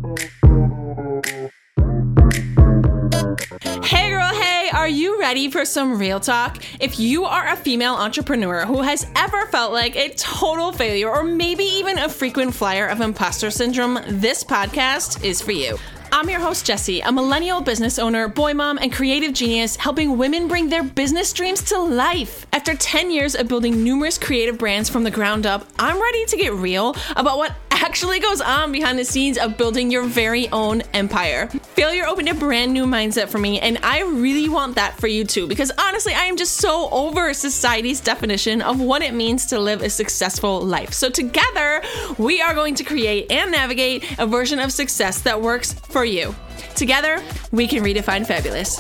Hey girl, hey, are you ready for some real talk? If you are a female entrepreneur who has ever felt like a total failure or maybe even a frequent flyer of imposter syndrome, this podcast is for you. I'm your host, Jessie, a millennial business owner, boy mom, and creative genius, helping women bring their business dreams to life. After 10 years of building numerous creative brands from the ground up, I'm ready to get real about what actually goes on behind the scenes of building your very own empire. Failure opened a brand new mindset for me, and I really want that for you too, because honestly, I am just so over society's definition of what it means to live a successful life. So together, we are going to create and navigate a version of success that works for you. Together, we can redefine fabulous.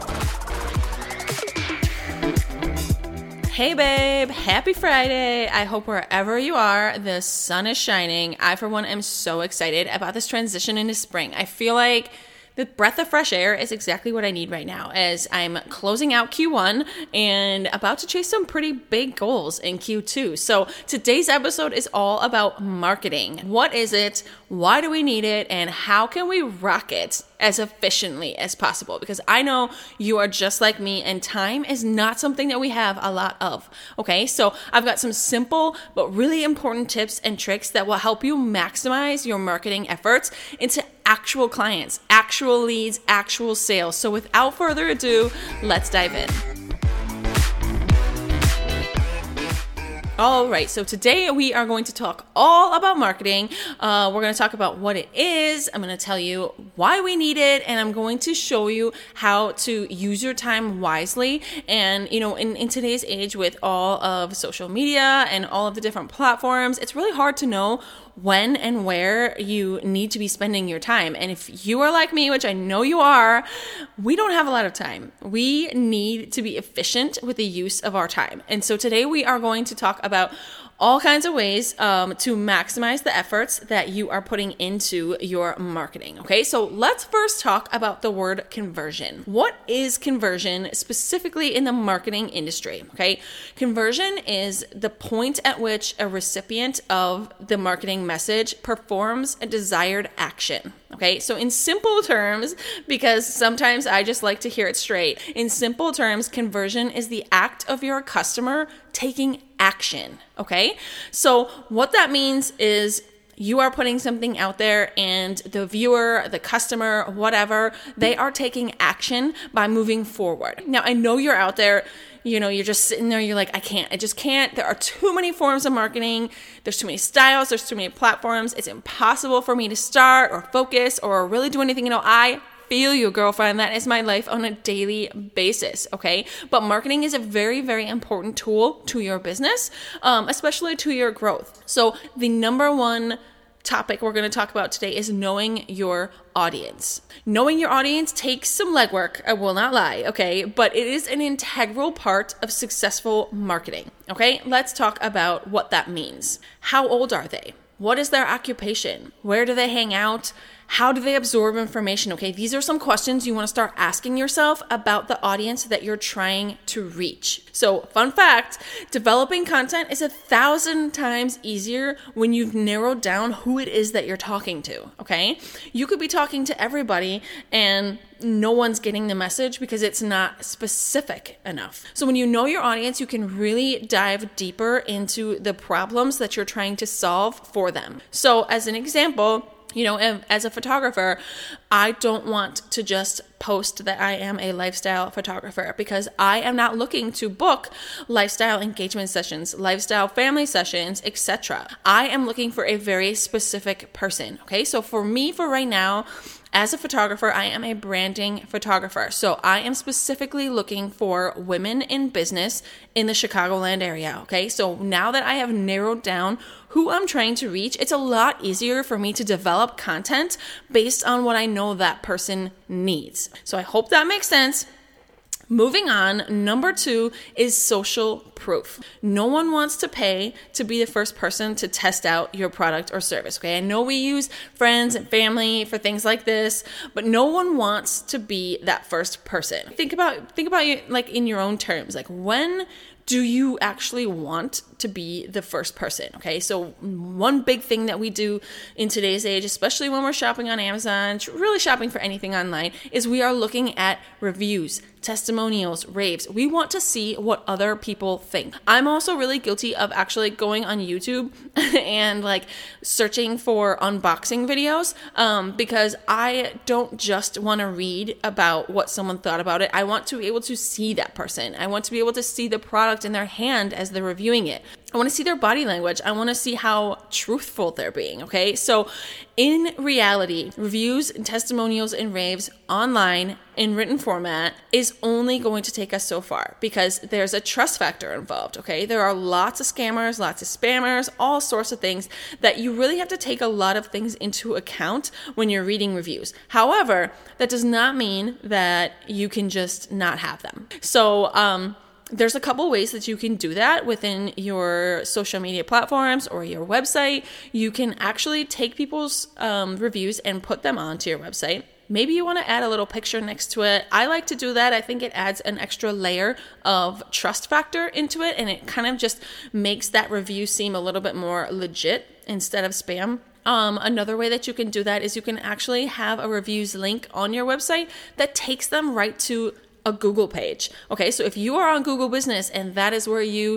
Hey babe, happy Friday. I hope wherever you are, the sun is shining. I, for one, am so excited about this transition into spring. I feel like the breath of fresh air is exactly what I need right now as I'm closing out Q1 and about to chase some pretty big goals in Q2. So today's episode is all about marketing. What is it? Why do we need it? And how can we rock it as efficiently as possible? Because I know you are just like me and time is not something that we have a lot of. Okay, so I've got some simple but really important tips and tricks that will help you maximize your marketing efforts into actual clients, actual leads, actual sales. So without further ado, let's dive in. All right, so today we are going to talk all about marketing. We're going to talk about what it is. I'm going to tell you why we need it, and I'm going to show you how to use your time wisely. And, you know, in today's age with all of social media and all of the different platforms, it's really hard to know when and where you need to be spending your time. And if you are like me, which I know you are, we don't have a lot of time. We need to be efficient with the use of our time. And so today we are going to talk about all kinds of ways to maximize the efforts that you are putting into your marketing. Okay, so let's first talk about the word conversion. What is conversion specifically in the marketing industry? Okay, conversion is the point at which a recipient of the marketing message performs a desired action. Okay, so in simple terms, because sometimes I just like to hear it straight, in simple terms, conversion is the act of your customer taking action. Okay, so what that means is you are putting something out there and the viewer, the customer, whatever, they are taking action by moving forward. Now, I know you're out there, you know, you're just sitting there, you're like, I just can't. There are too many forms of marketing. There's too many styles. There's too many platforms. It's impossible for me to start or focus or really do anything. You know, I feel you, girlfriend. That is my life on a daily basis, okay? But marketing is a very, very important tool to your business, especially to your growth. So the number one topic we're going to talk about today is knowing your audience. Knowing your audience takes some legwork, I will not lie, okay? But it is an integral part of successful marketing, okay? Let's talk about what that means. How old are they? What is their occupation? Where do they hang out? How do they absorb information? Okay, these are some questions you want to start asking yourself about the audience that you're trying to reach. So, fun fact, developing content is 1,000 times easier when you've narrowed down who it is that you're talking to, okay? You could be talking to everybody and no one's getting the message because it's not specific enough. So when you know your audience, you can really dive deeper into the problems that you're trying to solve for them. So as an example, you know, as a photographer, I don't want to just post that I am a lifestyle photographer because I am not looking to book lifestyle engagement sessions, lifestyle family sessions, etc. I am looking for a very specific person, okay? So for me, for right now, as a photographer, I am a branding photographer. So I am specifically looking for women in business in the Chicagoland area, okay? So now that I have narrowed down who I'm trying to reach, it's a lot easier for me to develop content based on what I know that person needs. So I hope that makes sense. Moving on, number 2 is social proof. No one wants to pay to be the first person to test out your product or service, okay? I know we use friends and family for things like this, but no one wants to be that first person. Think about it like in your own terms. Like, when do you actually want to be the first person? Okay, so one big thing that we do in today's age, especially when we're shopping on Amazon, really shopping for anything online, is we are looking at reviews, testimonials, raves. We want to see what other people think. I'm also really guilty of actually going on YouTube and like searching for unboxing videos because I don't just want to read about what someone thought about it. I want to be able to see that person. I want to be able to see the product in their hand as they're reviewing it. I want to see their body language. I want to see how truthful they're being, okay? So in reality, reviews and testimonials and raves online in written format is only going to take us so far because there's a trust factor involved, okay? There are lots of scammers, lots of spammers, all sorts of things that you really have to take a lot of things into account when you're reading reviews. However, that does not mean that you can just not have them. So, there's a couple ways that you can do that within your social media platforms or your website. You can actually take people's reviews and put them onto your website. Maybe you want to add a little picture next to it. I like to do that. I think it adds an extra layer of trust factor into it, and it kind of just makes that review seem a little bit more legit instead of spam. Another way that you can do that is you can actually have a reviews link on your website that takes them right to a Google page. Okay, so if you are on Google Business and that is where you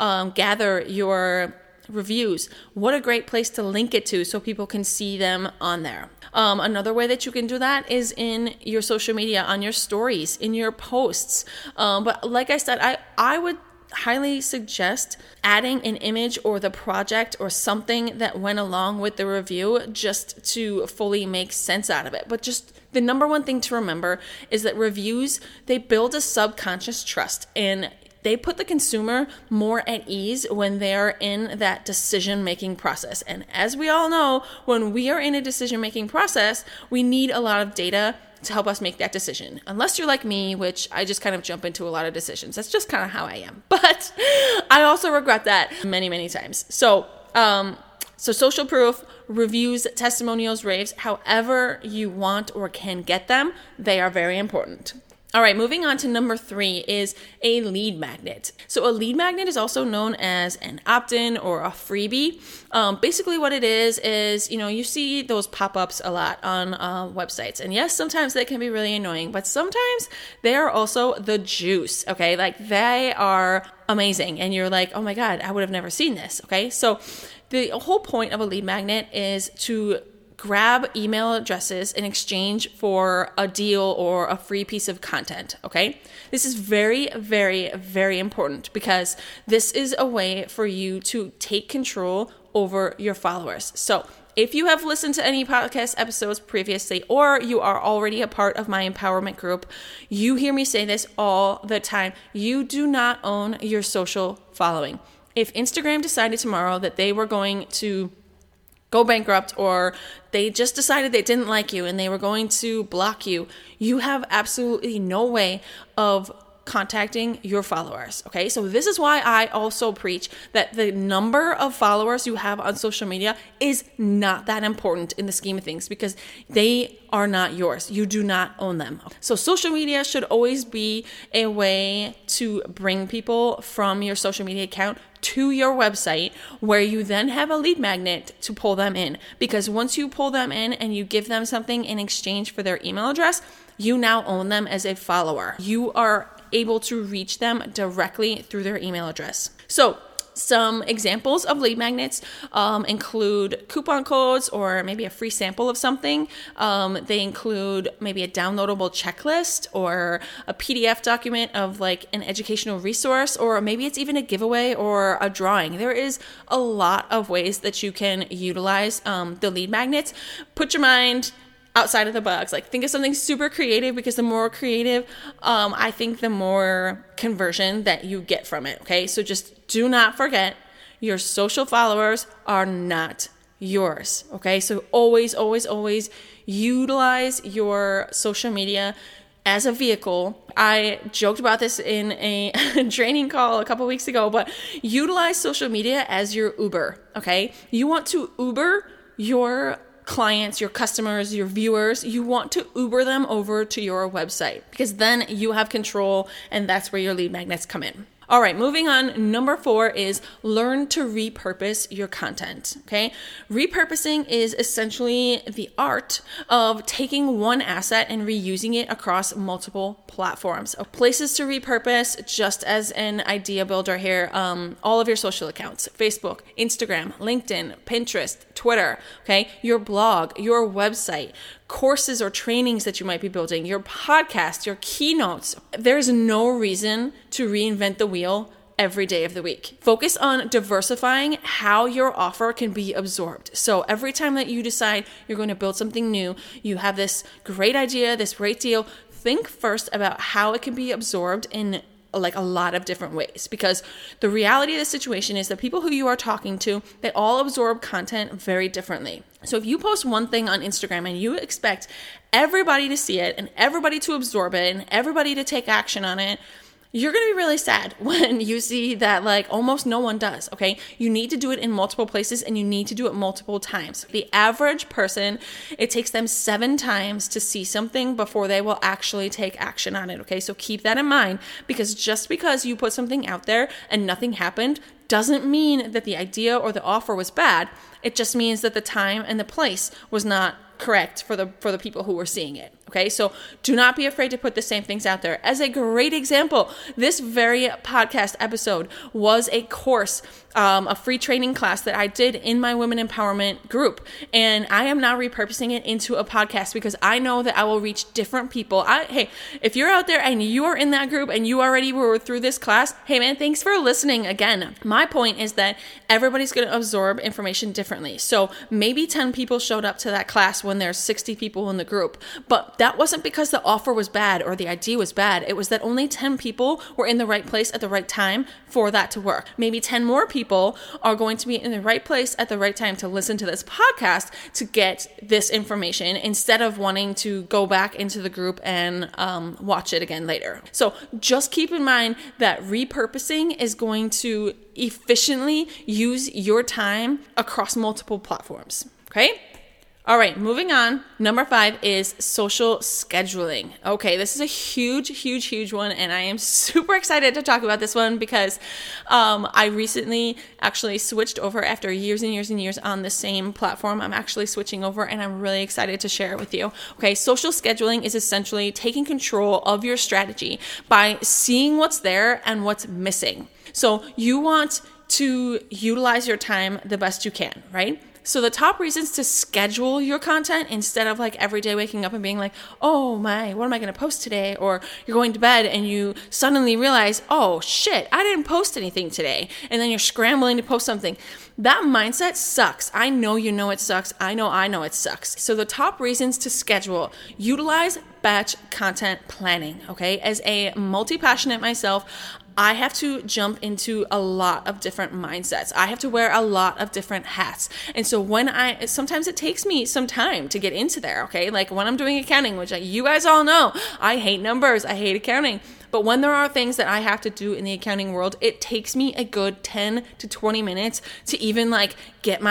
gather your reviews, what a great place to link it to so people can see them on there. Another way that you can do that is in your social media, on your stories, in your posts. But like I said, I would highly suggest adding an image or the project or something that went along with the review just to fully make sense out of it. But just the number one thing to remember is that reviews, they build a subconscious trust, and they put the consumer more at ease when they're in that decision-making process. And as we all know, when we are in a decision-making process, we need a lot of data to help us make that decision. Unless you're like me, which I just kind of jump into a lot of decisions. That's just kind of how I am. But I also regret that many, many times. So social proof, reviews, testimonials, raves, however you want or can get them, they are very important. All right, moving on to number 3 is a lead magnet. So a lead magnet is also known as an opt-in or a freebie. Basically what it is, you see those pop-ups a lot on websites. And yes, sometimes they can be really annoying, but sometimes they are also the juice, okay? Like they are amazing. And you're like, oh my God, I would have never seen this, okay? So the whole point of a lead magnet is to grab email addresses in exchange for a deal or a free piece of content, okay? This is very, very, very important because this is a way for you to take control over your followers. So if you have listened to any podcast episodes previously, or you are already a part of my empowerment group, you hear me say this all the time. You do not own your social following. If Instagram decided tomorrow that they were going to go bankrupt, or they just decided they didn't like you and they were going to block you, you have absolutely no way of contacting your followers, okay? So this is why I also preach that the number of followers you have on social media is not that important in the scheme of things because they are not yours. You do not own them. So social media should always be a way to bring people from your social media account to your website, where you then have a lead magnet to pull them in. Because once you pull them in and you give them something in exchange for their email address, you now own them as a follower. You are able to reach them directly through their email address. So some examples of lead magnets include coupon codes or maybe a free sample of something. They include maybe a downloadable checklist or a PDF document of like an educational resource, or maybe it's even a giveaway or a drawing. There is a lot of ways that you can utilize the lead magnets. Put your mind outside of the box. Like think of something super creative, because the more creative, I think the more conversion that you get from it. Okay. So just do not forget, your social followers are not yours. Okay. So always, always, always utilize your social media as a vehicle. I joked about this in a training call a couple weeks ago, but utilize social media as your Uber. Okay. You want to Uber your clients, your customers, your viewers. You want to Uber them over to your website, because then you have control, and that's where your lead magnets come in. All right, moving on. Number 4 is learn to repurpose your content. Okay. Repurposing is essentially the art of taking one asset and reusing it across multiple platforms. Places to repurpose, just as an idea builder here, all of your social accounts, Facebook, Instagram, LinkedIn, Pinterest, Twitter, okay, your blog, your website, courses or trainings that you might be building, your podcast, your keynotes. There's no reason to reinvent the wheel every day of the week. Focus on diversifying how your offer can be absorbed. So every time that you decide you're going to build something new, you have this great idea, this great deal, think first about how it can be absorbed in like a lot of different ways, because the reality of the situation is that people who you are talking to, they all absorb content very differently. So if you post one thing on Instagram and you expect everybody to see it and everybody to absorb it and everybody to take action on it, you're going to be really sad when you see that like almost no one does, okay? You need to do it in multiple places and you need to do it multiple times. The average person, it takes them 7 times to see something before they will actually take action on it, okay? So keep that in mind, because just because you put something out there and nothing happened doesn't mean that the idea or the offer was bad. It just means that the time and the place was not correct for the people who were seeing it. Okay, so do not be afraid to put the same things out there. As a great example, this very podcast episode was a course, a free training class that I did in my women empowerment group. And I am now repurposing it into a podcast because I know that I will reach different people. Hey, if you're out there and you are in that group and you already were through this class, hey man, thanks for listening again. My point is that everybody's going to absorb information differently. So maybe 10 people showed up to that class when there's 60 people in the group, but that wasn't because the offer was bad or the idea was bad. It was that only 10 people were in the right place at the right time for that to work. Maybe 10 more people are going to be in the right place at the right time to listen to this podcast to get this information instead of wanting to go back into the group and watch it again later. So just keep in mind that repurposing is going to efficiently use your time across multiple platforms. Okay? All right, moving on. Number 5 is social scheduling. Okay, this is a huge one, and I am super excited to talk about this one because I recently actually switched over after years and years on the same platform. I'm actually switching over, and I'm really excited to share it with you. Okay, social scheduling is essentially taking control of your strategy by seeing what's there and what's missing. So you want to utilize your time the best you can, right? So the top reasons to schedule your content instead of like every day waking up and being like, oh my, what am I going to post today? Or you're going to bed and you suddenly realize, oh shit, I didn't post anything today. And then you're scrambling to post something. That mindset sucks. I know you know it sucks. I know it sucks. So the top reasons to schedule: utilize batch content planning, okay? As a multi-passionate myself, I have to jump into a lot of different mindsets. I have to wear a lot of different hats. And so sometimes it takes me some time to get into there, okay? Like when I'm doing accounting, which you guys all know, I hate numbers, I hate accounting. But when there are things that I have to do in the accounting world, it takes me a good 10 to 20 minutes to even like get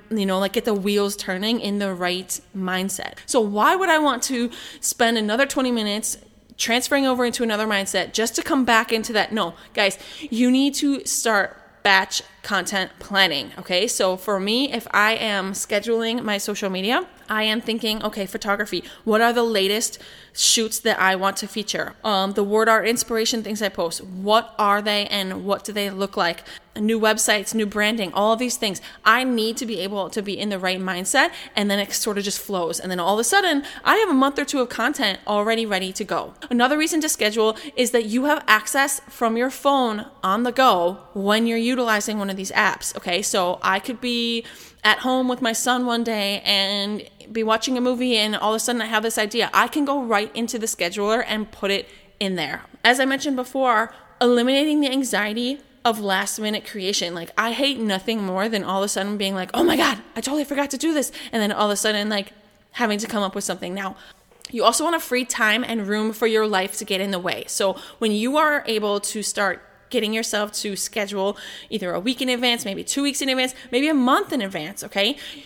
get the wheels turning in the right mindset. So why would I want to spend another 20 minutes transferring over into another mindset just to come back into that? No, guys, you need to start batch content planning, okay? So for me, if I am scheduling my social media, I am thinking, okay, photography, what are the latest shoots that I want to feature? The word art inspiration things I post, what are they and what do they look like? New websites, new branding, all of these things. I need to be able to be in the right mindset, and then it sort of just flows. And then all of a sudden, I have a month or two of content already ready to go. Another reason to schedule is that you have access from your phone on the go when you're utilizing one of these apps, okay? So I could be at home with my son one day and be watching a movie, and all of a sudden I have this idea. I can go right into the scheduler and put it in there. As I mentioned before, eliminating the anxiety of last minute creation. Like I hate nothing more than all of a sudden being like, oh my God, I totally forgot to do this. And then all of a sudden like having to come up with something. Now, you also want to free time and room for your life to get in the way. So when you are able to start getting yourself to schedule either a week in advance, maybe 2 weeks in advance, maybe a month in advance, okay?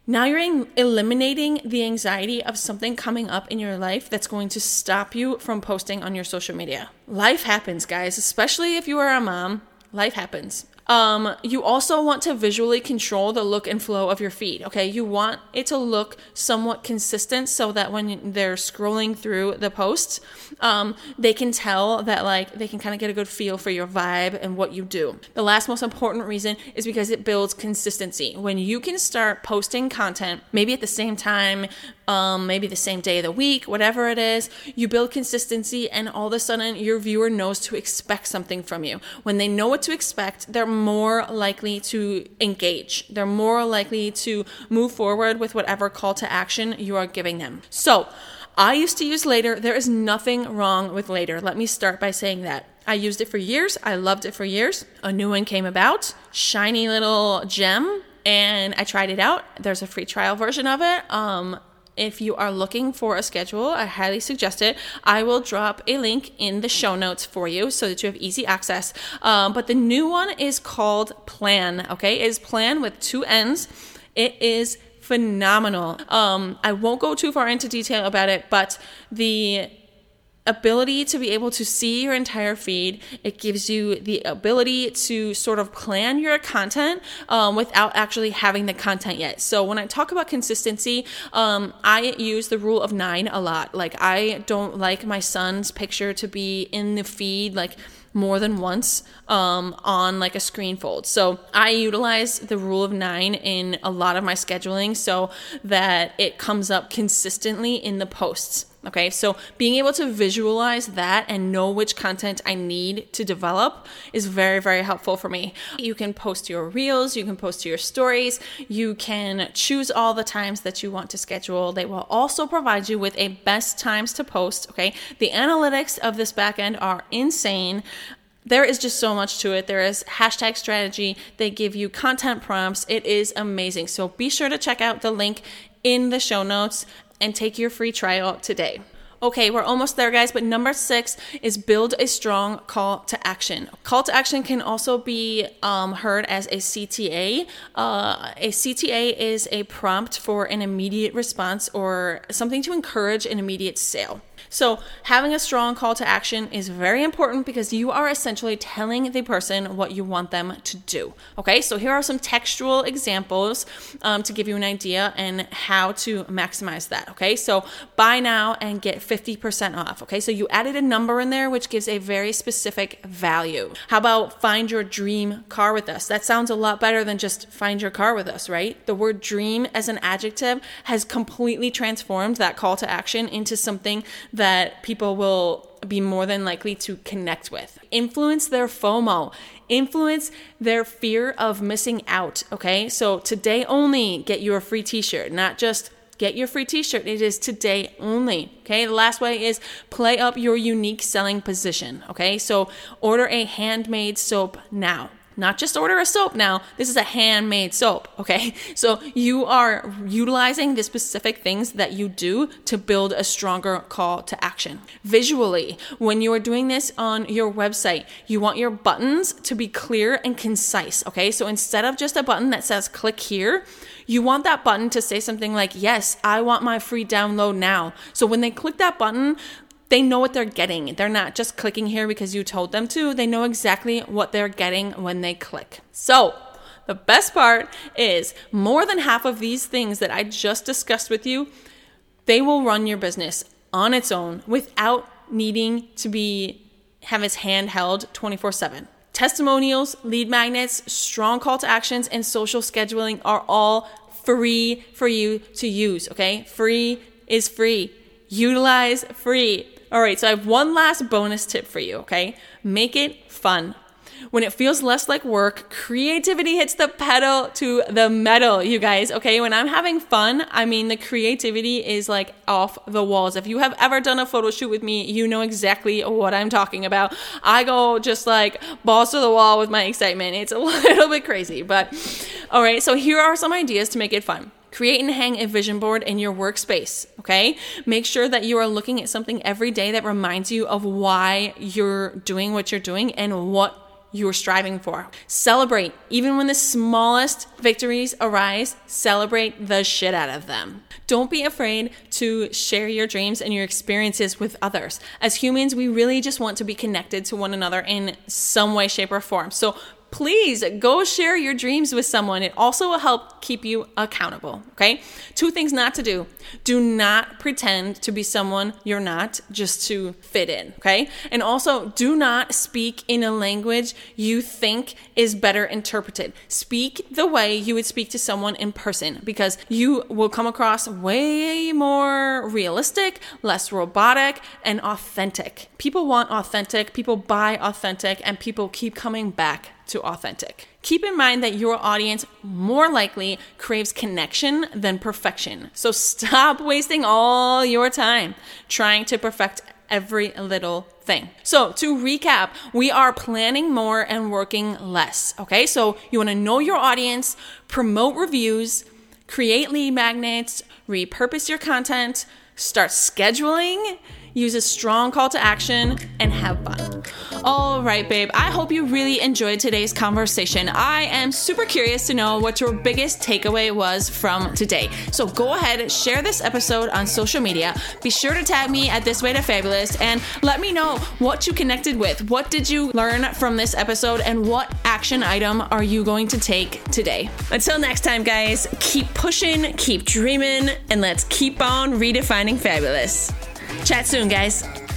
Now you're eliminating the anxiety of something coming up in your life that's going to stop you from posting on your social media. Life happens, guys, especially if you are a mom. Life happens. You also want to visually control the look and flow of your feed, okay? You want it to look somewhat consistent so that when they're scrolling through the posts, they can tell that, like, they can kind of get a good feel for your vibe and what you do. The last most important reason is because it builds consistency. When you can start posting content, maybe at the same time, maybe the same day of the week, whatever it is, you build consistency, and all of a sudden your viewer knows to expect something from you. When they know what to expect, they're more likely to engage. They're more likely to move forward with whatever call to action you are giving them. So I used to use Later. There is nothing wrong with Later. Let me start by saying that. I used it for years. I loved it for years. A new one came about, shiny little gem, and I tried it out. There's a free trial version of it. If you are looking for a schedule, I highly suggest it. I will drop a link in the show notes for you so that you have easy access. But the new one is called Plan, okay? It is Plan with 2 N's. It is phenomenal. I won't go too far into detail about it, but the ability to be able to see your entire feed, it gives you the ability to sort of plan your content without actually having the content yet. So when I talk about consistency, I use the rule of 9 a lot. Like, I don't like my son's picture to be in the feed like more than once on like a screen fold. So I utilize the rule of 9 in a lot of my scheduling so that it comes up consistently in the posts. Okay, so being able to visualize that and know which content I need to develop is very, very helpful for me. You can post your reels, you can post your stories, you can choose all the times that you want to schedule. They will also provide you with a best times to post, okay? The analytics of this backend are insane. There is just so much to it. There is hashtag strategy. They give you content prompts. It is amazing. So be sure to check out the link in the show notes and take your free trial today. Okay, we're almost there, guys, but number 6 is build a strong call to action. Call to action can also be heard as a CTA. A CTA is a prompt for an immediate response or something to encourage an immediate sale. So having a strong call to action is very important because you are essentially telling the person what you want them to do. Okay, so here are some textual examples to give you an idea and how to maximize that. Okay, so buy now and get 50% off. Okay, so you added a number in there which gives a very specific value. How about find your dream car with us? That sounds a lot better than just find your car with us, right? The word dream as an adjective has completely transformed that call to action into something that people will be more than likely to connect with. Influence their FOMO. Influence their fear of missing out, okay? So today only, get you a free t-shirt, not just get your free t-shirt. It is today only, okay? The last way is play up your unique selling position, okay? So order a handmade soap now. Not just order a soap now. This is a handmade soap, okay? So you are utilizing the specific things that you do to build a stronger call to action. Visually, when you are doing this on your website, you want your buttons to be clear and concise, okay? So instead of just a button that says click here, you want that button to say something like, yes, I want my free download now. So when they click that button, they know what they're getting. They're not just clicking here because you told them to. They know exactly what they're getting when they click. So the best part is more than half of these things that I just discussed with you, they will run your business on its own without needing to have its hand held 24/7. Testimonials, lead magnets, strong call to actions, and social scheduling are all free for you to use, okay? Free is free. Utilize free. All right, so I have one last bonus tip for you, okay? Make it fun. When it feels less like work, creativity hits the pedal to the metal, you guys, okay? When I'm having fun, I mean the creativity is like off the walls. If you have ever done a photo shoot with me, you know exactly what I'm talking about. I go just like balls to the wall with my excitement. It's a little bit crazy, but all right, so here are some ideas to make it fun. Create and hang a vision board in your workspace, okay? Make sure that you are looking at something every day that reminds you of why you're doing what you're doing and what you're striving for. Celebrate. Even when the smallest victories arise, celebrate the shit out of them. Don't be afraid to share your dreams and your experiences with others. As humans, we really just want to be connected to one another in some way, shape, or form. So please go share your dreams with someone. It also will help keep you accountable, okay? 2 things not to do. Do not pretend to be someone you're not just to fit in, okay? And also, do not speak in a language you think is better interpreted. Speak the way you would speak to someone in person, because you will come across way more realistic, less robotic, and authentic. People want authentic, people buy authentic, and people keep coming back to authentic. Keep in mind that your audience more likely craves connection than perfection. So stop wasting all your time trying to perfect every little thing. So to recap, we are planning more and working less. Okay, so you want to know your audience, promote reviews, create lead magnets, repurpose your content, start scheduling, use a strong call to action, and have fun. All right, babe, I hope you really enjoyed today's conversation. I am super curious to know what your biggest takeaway was from today. So go ahead, share this episode on social media. Be sure to tag me at This Way to Fabulous and let me know what you connected with. What did you learn from this episode, and what action item are you going to take today? Until next time, guys, keep pushing, keep dreaming, and let's keep on redefining fabulous. Chat soon, guys.